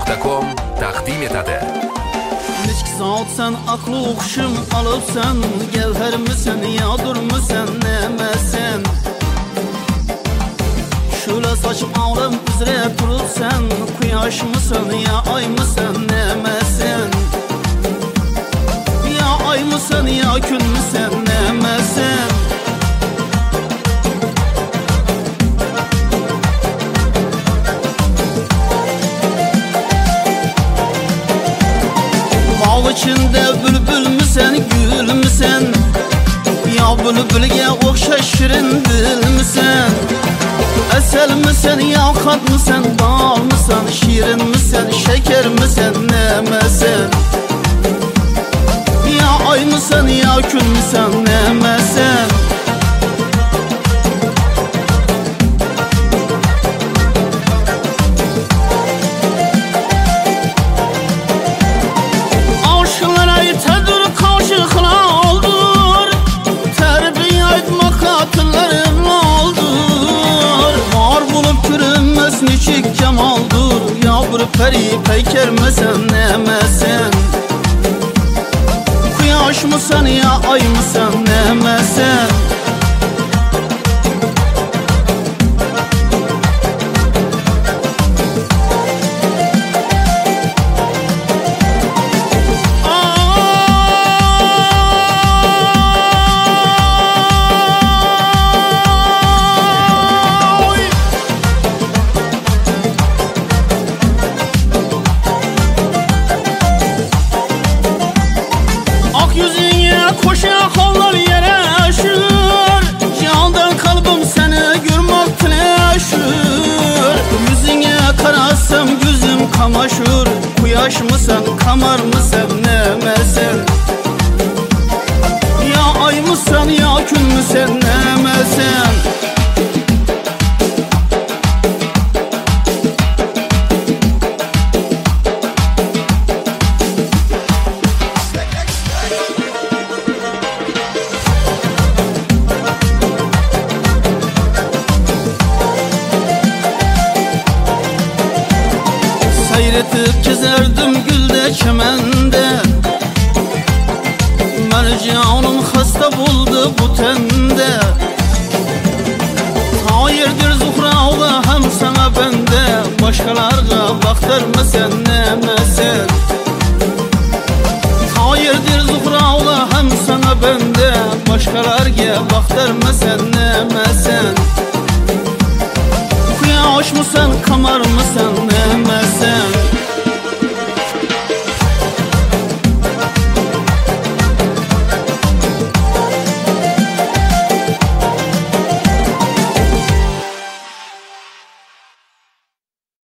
Gulxan.com taqdim etadi. Nechki zotsan aqli o'qishim olibsan, gavharmisan yo durmisan nemasan? Shula sochib olam uzra turilsan, quyoshmisan yo oymisan nemasan? Yo oymisan yo kunmisan nemasan? İçinde bülbül müsen, gül müsen? Ya bülbülge okşaş şirin dil misen? Esel misen, ya kat mısın, bal mısın? Şirin misin, şeker misin, nemesen? Ya ay mısın, ya gün müsen, nemesen? Nechik cemaldur, ya bir peri peyker misin nemesen? Quyosh mısın ya ay mısın nemesen? Koşa kollar yere aşır, candan kalbim seni görmek tileşir. Yüzüne karasam gözüm kamaşır, quyosh mısın, qamar mısın nemesen? Ya ay mısın, ya gün müsen nemesen? Seyretip gezerdim gülde çemende, mercanım hasta buldu bu tende. Hayırdır zuhravda hem sana bende, başkalarga baktırmasan nemesen? Hayırdır zuhravda hem sana bende, başkalarga baktırmasan nemesen? Quyosh mısın, qamar mısın nemesen?